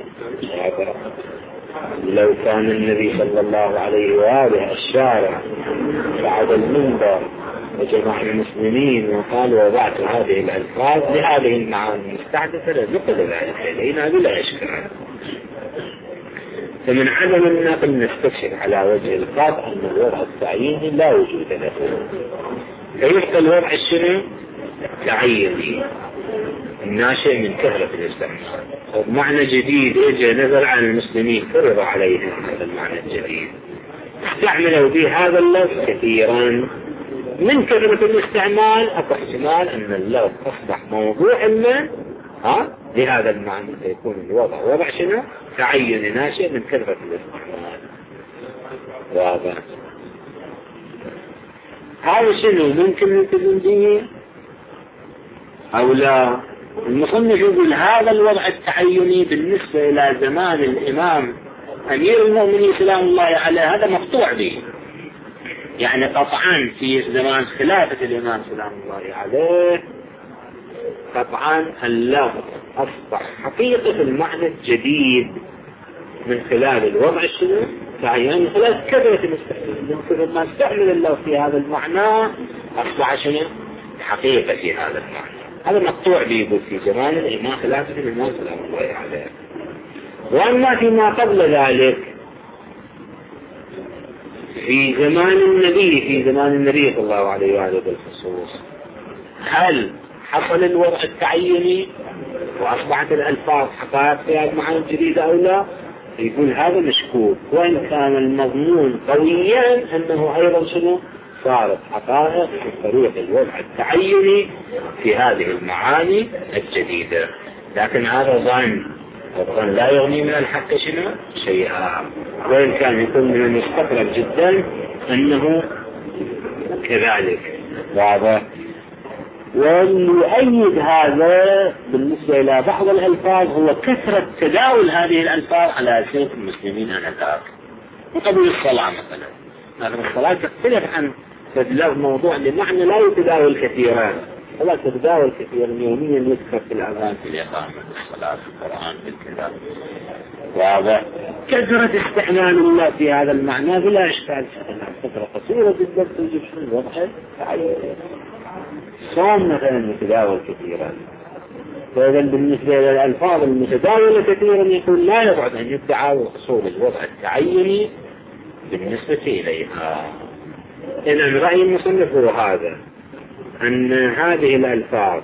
لو كان النبي صلى الله عليه وآله الشارع بعد المنبر وجمع المسلمين وقال وضعت هذه الألفاظ لهذه المعاني المستحدثة لنقل ذلك إلينا بلا إشكال. فمن عدم النقل نستكشف على وجه القاطع أن الوضع التعييني لا وجود له، فيبقى الوضع الشنو تعييني الناشئ من كثرة الاستعمال. معنى جديد اجى نزل على المسلمين فرض عليهم هذا المعنى الجديد، استعملوا به هذا اللفظ كثيرا من كثرة الاستعمال. اكو احتمال ان اللفظ اصبح موضوع ما ها لهذا المعنى، فيكون الوضع وضع شنو تعيني ناشئ من كثرة الاستعمال. واضح؟ هذا شنو ممكن نلتزم به او لا؟ المصنف يقول هذا الوضع التعيني بالنسبة إلى زمان الإمام أمير المؤمنين سلام الله عليه هذا مقطوع به، يعني قطعا في زمان خلافة الإمام سلام الله عليه قطعا اللفظ أصبح حقيقة المعنى الجديد من خلال الوضع الشنو يعني خلاص كثرة المستعمل ما استعمل الله في هذا المعنى أصبح شنو حقيقة في هذا المعنى. هذا مقطوع به في زمان الإمام خلافة الإمام سلام الله عليه. وأما فيما قبل ذلك في زمان النبي في زمان النبي صلى الله عليه وآله بالخصوص هل حصل الوضع التعيني وأصبحت الألفاظ حقائق في هذه المعاني الجديدة أو لا؟ يقول هذا مشكوك، وإن كان المضمون قويا أنه أيضا شنو صارت حقائق في طريق الوضع التعيني في هذه المعاني الجديدة. لكن هذا ظن، والظن لا يغني من الحق شنو شيئا، وإن كان يكون من المستقرب جدا أنه كذلك. واضح. ويؤيد هذا بالنسبة إلى بعض الألفاظ هو كثرة تداول هذه الألفاظ على ألسنة المسلمين آنذاك. وقبل الصلاة مثلا، هذا الصلاة تختلف عن تدلو موضوع لمعنى لا يتداول كثيرا، ولا تتداول كثيرا يوميا يذكر في الأذان في الإقامة في الصلاة في القرآن في الكتاب. واضح. كثرة استعمال الله في هذا المعنى بلا إشكال، فترة قصيرة جدا تجد شنو الوضع تعيين. صوم مثلا يتداول كثيرا، فإذا بالنسبة للألفاظ المتداولة كثيرا يقول لا يبعد أن يدعى وصول الوضع التعيني بالنسبة إليها. إذن رأي المصنف هو هذا، أن هذه الألفاظ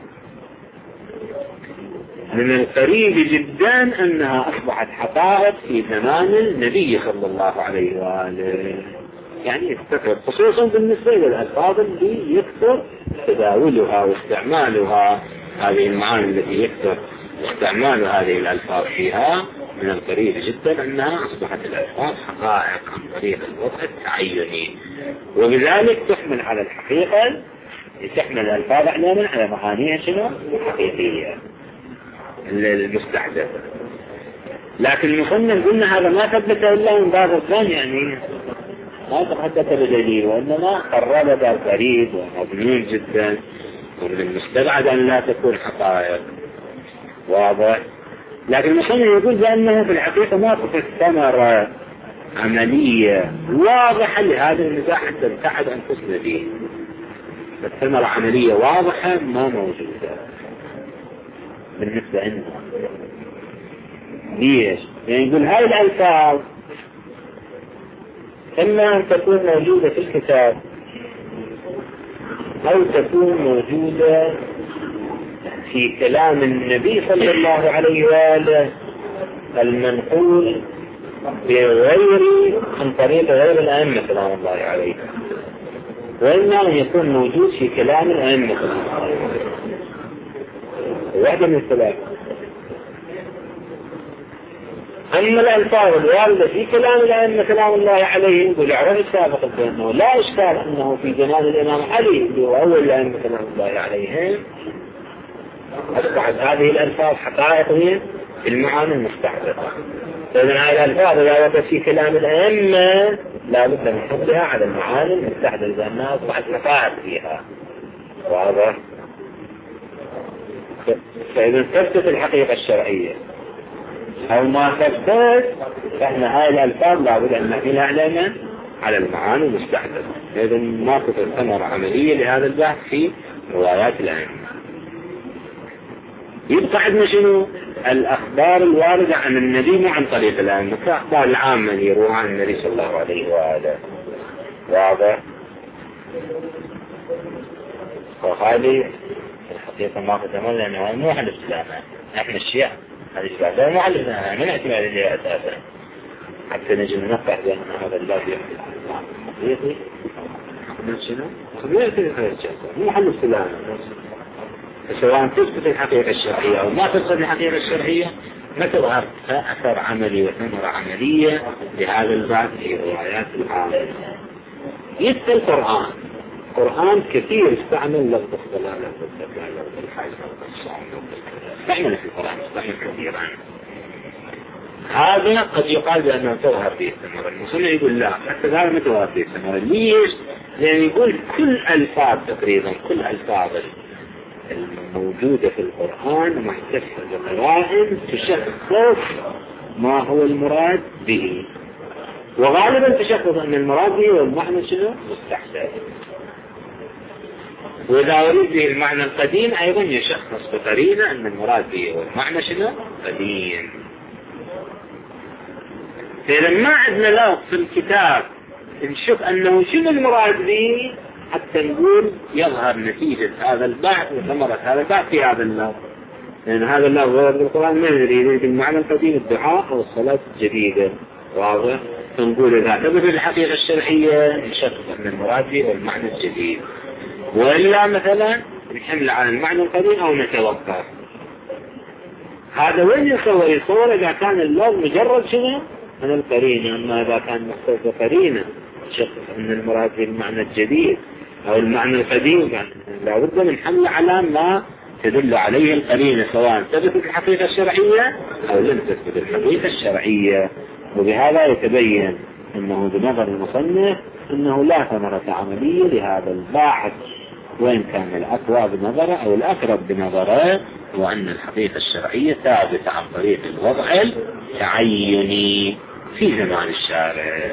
من القريب جدا أنها أصبحت حقائق في زمان النبي صلى الله عليه وآله، يعني يستقر خصوصا بالنسبة للألفاظ اللي يكثر تداولها واستعمالها، هذه المعاني التي يكثر استعمال هذه الألفاظ فيها من القريب جدا أنها أصبحت الألفاظ حقائق عن طريق الوضع التعيني، وبذلك تحمل على الحقيقة، تحمل الألفاظ أحيانا على معانيها شنو الحقيقية المستحدثة. لكن المصنف قلنا هذا ما ثبت إلا من باب الظن، يعني ما تحدث بدليل، وإنما قرر باب قريب ومضمون جدا ومن المستبعد أن لا تكون حقائق. واضح. لكن المصنف يقول بأنه في الحقيقة ما تكون ثمرة عملية واضحة لهذا النزاع حتى ابتعد أنفسنا به. الثمرة عملية واضحة ما موجودة بالنسبة لنا. ليش؟ يعني يقول هاي الألفاظ إما أن تكون موجودة في الكتاب أو تكون موجودة في كلام النبي صلى الله عليه وآله المنقول بغير عن طريق غير الأئمة سلام الله عليه، وإما أن يكون موجود في كلام الأئمة سلام الله عليه. واحدة من الثلاث. أما الألفاظ الواردة في كلام الأئمة سلام الله عليه والإعراب السابق بأنه لا إشكال أنه في زمان الإمام علي اللي هو أول الأئمة سلام الله عليهم أصبحت هذه الألفاظ حقائق في المعاني المستحدثة. فإذن هذه الألفاظ إذا وردت في كلام الأئمة لا بد من حملها على المعاني المستحدثة لأنها أصبحت حقائق فيها. واضح. فإذا ثبتت الحقيقة الشرعية أو ما ثبتت فإحنا هاي الألفاظ لا بد أن نحملها علينا على المعاني المستحدثة. إذا ما تكون ثمرة عملية لهذا البحث في روايات الأئمة. يبقى عندنا شنو الأخبار الواردة عن النبي مو عن طريق الأئمة، كأخبار العامة اللي يروها عن النبي صلى الله عليه وآله. واضح. وهذه الحقيقة ما قدمنا لأنه مو حل السلامة، نحن الشيعة هذه السلامة مو حل السلامة من اعتماد عليها أساسا حتى نجي ننفح بأن هذا اللازم حقيقي من شنو؟ حقيقي هذا الشيء مو حل السلامة. سواء تثبت الحقيقة الشرعية أو ما تثبت الحقيقة الشرعية ما تظهر أثر عملي وثمرة عملية لهذا البعض في روايات العامة. يتبع القرآن القرآن كثير استعمل لفظ الصلاة لفظ الزكاة لفظ الحج لفظ الصوم استعمل في القرآن استعمل كثيرا. هذا قد يقال بأنه تظهر فيه الثمرة. المصنف يقول لا حتى هذا ما تظهر فيه الثمرة. ليش؟ لأن يقول كل ألفاظ تقريبا كل ألفاظ الموجودة في القرآن محتفظة بقرائن تشخص ما هو المراد به. وغالبا تشخص أن المراد به والمعنى شنو مستحدث. وإذا أريد به المعنى القديم أيضا يشخص بقرينة أن المراد به والمعنى شنو قديم. فإذا ما عندنا لفظ في الكتاب نشوف أنه شنو المراد به حتى نقول يظهر نتيجة هذا البحث وثمرة هذا البحث في هذا اللفظ. لأن هذا اللفظ في القرآن ما يريد بالمعنى القديم الدعاء أو الصلاة الجديدة. واضح؟ فنقول إذا ثبت الحقيقة الشرعية نشخص أن المراد به والمعنى الجديد، وإلا مثلا نحمل على المعنى القديم أو نتوقف. هذا وين يصور؟ يصور إذا كان اللفظ مجرد شنو من القرينة. أما إذا كان مختص بقرينة شخص أن المراد بالمعنى الجديد أو المعنى القديم، يعني لابد من حمل على ما تدل عليه القرينة، سواء ثبتت الحقيقة الشرعية أو لم تثبت الحقيقة الشرعية. وبهذا يتبين أنه بنظر المصنف أنه لا ثمرة عملية لهذا الباحث، وإن كان الأقوى بنظره أو الأقرب بنظره، وأن الحقيقة الشرعية ثابتة عن طريق الوضع التعيني في زمان الشارع.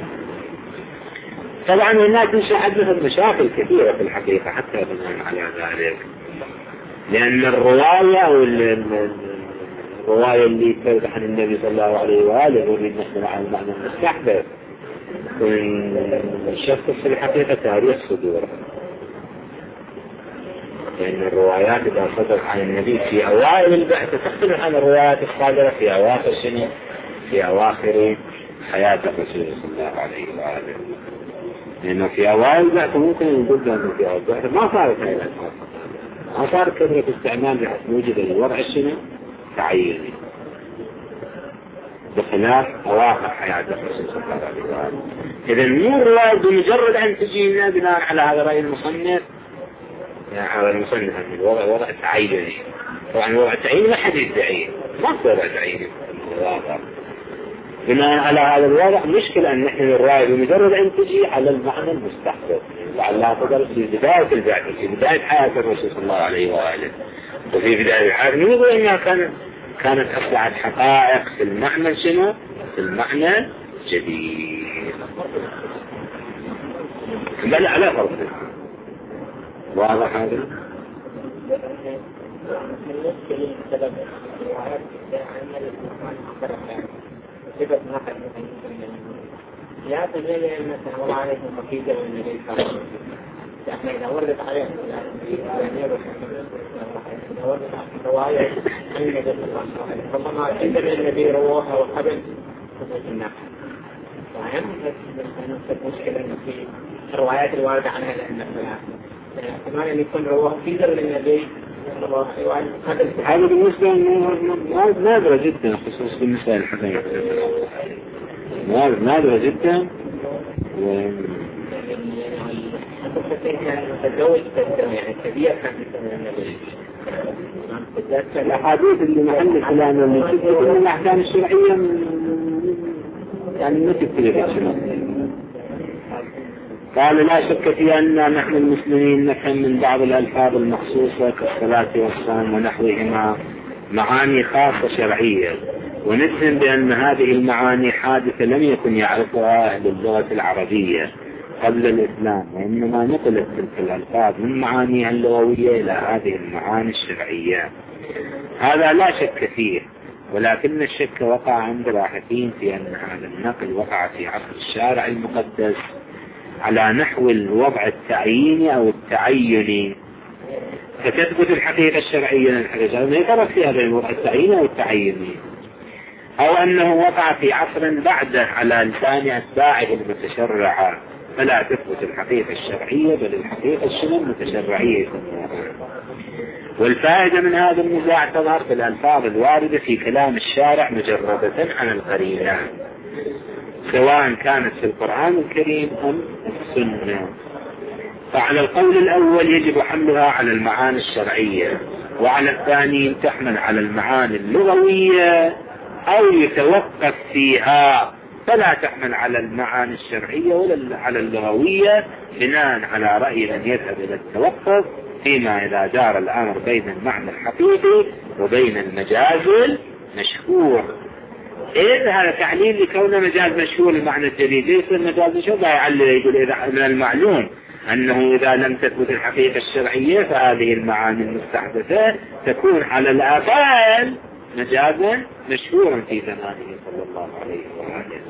طبعا هناك حدثت مشاكل كثيرة في الحقيقة حتى بناء على ذلك، لأن الرواية أو الرواية اللي ترد عن النبي صلى الله عليه وآله يريد نحن على المعنى المستحدث، والشخص في الحقيقة تاريخ صدوره. لأن الروايات إذا صدرت عن النبي في أوائل البحث تختلف عن الروايات الصادرة في أواخر سنة في أواخر حياة الرسول صلى الله عليه وآله. لأنه في أوائل البحث ممكن نقول أنه في أوائل البحث ما صارت هذه الأسماء، ما صار كثرة استعمال بحيث يوجد الوضع الشنو تعيني، بخلاف أواخر حياة الرسول صلى الله عليه وآله. إذا مو الرواية بمجرد أن تجينا بناء على هذا رأي المصنف، يعني هذا المصنف أن الوضع وضع تعيني. طبعا الوضع التعييني ما حد يدعيه، ما هو وضع تعييني الواقع. بناء على هذا الوضع مشكلة أن نحن الرواية بمجرد أن تجي على المعنى المستحدث، لعلها تدرس في بداية البعث في بداية حياة الرسول صلى الله عليه وآله. وفي بداية الحياة نقول أنها كانت كانت أصلحت حقائق في المعنى شنو في المعنى الجديد، بل على فرض. واضح هذا؟ لا تجد مثلا والله عليكم مكيدة والنبي صلى الله عليه وسلم احنا إذا وردت عليهم يعني إذا وردت عليهم رواية عن النبي صلى الله عليه وسلم ربما عندما النبي رووها وقبل خصوص النقل فهم نفس المشكلة إنه في الروايات الواردة عنها لأن احتمال أن يكون رواه في ذر للنبي صلى الله عليه وسلم. هذا بالنسبة نادرة جدا خصوصا بالنسبة للحديث نادرة جدا. و الأحاديث اللي محل الكلام اللي تثبت من الأحكام الشرعية يعني ما تثبت شنو. قال لا شك في أن نحن المسلمين نفهم من بعض الألفاظ المخصوصة كالصلاة والصوم ونحوهما معاني خاصة شرعية، ونفهم بأن هذه المعاني حادثة لم يكن يعرفها أهل اللغة العربية قبل الإسلام، وإنما نقلت تلك الألفاظ من معانيها اللغوية إلى هذه المعاني الشرعية. هذا لا شك فيه، ولكن الشك وقع عند باحثين في أن هذا النقل وقع في عصر الشارع المقدس على نحو الوضع التعييني أو التعيني، فتثبت الحقيقة الشرعية الحقيقة ما يفرق فيها بين الوضع التعييني أو التعييني، أو أنه وقع في عصر بعده على لسان أتباعه المتشرعة فلا تثبت الحقيقة الشرعية بل الحقيقة الشنو المتشرعية. والفائدة من هذا النزاع تظهر في الألفاظ الواردة في كلام الشارع مجردة عن القرينة، سواء كانت في القرآن الكريم أم السنة. فعلى القول الأول يجب حملها على المعاني الشرعية، وعلى الثاني تحمل على المعاني اللغوية أو يتوقف فيها فلا تحمل على المعاني الشرعية ولا على اللغوية، بناء على رأي من يذهب إلى التوقف فيما إذا دار الأمر بين المعنى الحقيقي وبين المجاز المشهور. إيه هذا تعليل لكونه مجاز مشهور المعنى الجديد، ليس المجاز مشهور لا يعلل يقول إذا من المعلوم أنه إذا لم تثبت الحقيقة الشرعية فهذه المعاني المستحدثة تكون على الأقل مجازا مشهورا في زمانه صلى الله عليه وآله.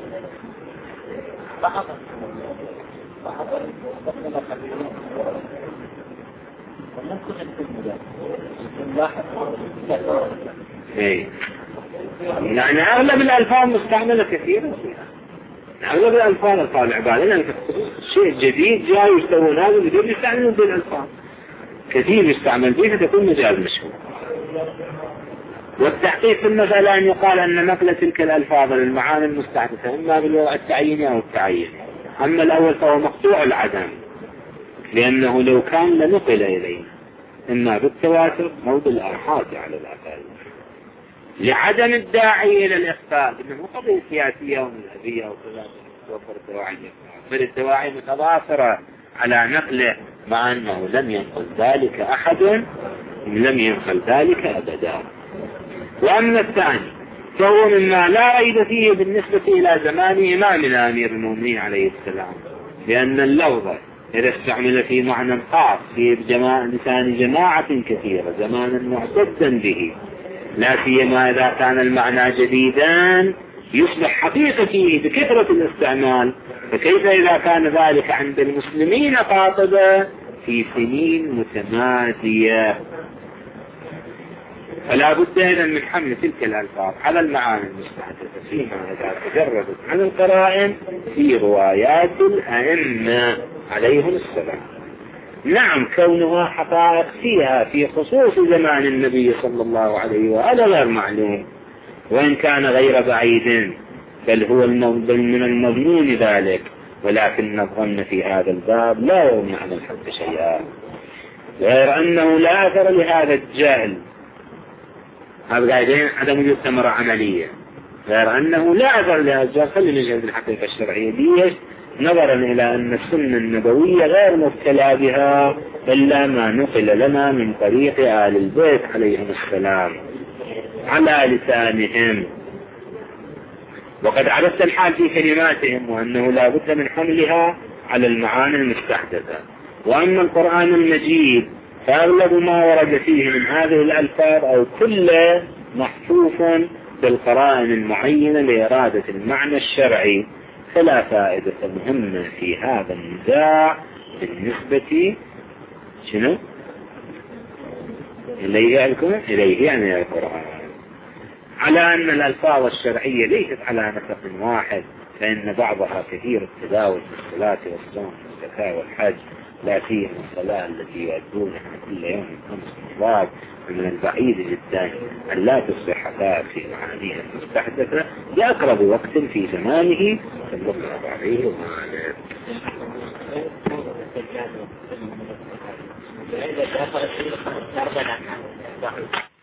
ايه يعني اغلب الالفاظ مستعمله كثيرا فيها، اغلب الالفاظ الفاظ العباده لان شيء جديد جاي يستوون هذا بدون يستعملون بالالفاظ كثير يستعمل فيها فتكون مجال مشهور. والتحقيق في المسألة أن يقال أن نقل تلك الألفاظ للمعاني المستحدثة إما بالوضع التعييني أو التعيين. أما الأول فهو مقطوع العدم لأنه لو كان لنقل إليه إما بالتواتر أو بالآحاد على الأقل، لعدم الداعي إلى الإخفاء إنه قضية سياسية ومذهبية وكذا توفر الدواعي بل الدواعي متضافرة على نقله مع أنه لم ينقل ذلك أحد لم ينقل ذلك أبدا. وأما الثاني فهو مما لا ريب فيه بالنسبة إلى زمان إمامنا أمير المؤمنين عليه السلام، لأن اللفظ إذا استعمل في معنى خاص في جماعة لسان جماعة كثيرة زمانا معتدا به، لا سيما إذا كان المعنى جديدا يصبح حقيقة فيه بكثرة الاستعمال، فكيف إذا كان ذلك عند المسلمين قاطبة في سنين متمادية؟ فلا بد إذا من حمل تلك الألفاظ على المعاني المستحدثة فيما إذا تجردت عن القرائن في روايات الأئمة عليهم السلام. نعم كونها حقائق فيها في خصوص زمان النبي صلى الله عليه وآله غير معلوم، وإن كان غير بعيد بل هو من المظنون ذلك، ولكن الظن في هذا الباب لا يغني عن الحق شيئا، غير أنه لا أثر لهذا الجهل هذا قاعدين عدم وجود ثمرة عملية، غير أنه لا أثر لهذا الجهل. خلينا نجهز الحقيقة الشرعية دي نظرا إلى أن السنة النبوية غير مبتلى بها إلا ما نقل لنا من طريق آل البيت عليهم السلام على لسانهم، وقد عرفت الحال في كلماتهم وأنه لا بد من حملها على المعاني المستحدثة. وأما القرآن المجيد فأغلب ما ورد فيه من هذه الألفاظ أو كله محفوف بالقرائن المعينة لإرادة المعنى الشرعي، فلا فائدة مهمة في هذا النزاع بالنسبة شنو إليه الكون إليه يعني القرآن، على أن الألفاظ الشرعية ليست على نسق واحد، فإن بعضها كثير التداول في الصلاة والصوم والزكاة والحج، لا سيما الصلاة التي يؤدونها كل يوم خمس مرات، من البعيد جدا أن لا تصبح حقائق في معانيها المستحدثة بأقرب وقت في زمانه صلى الله عليه وآله.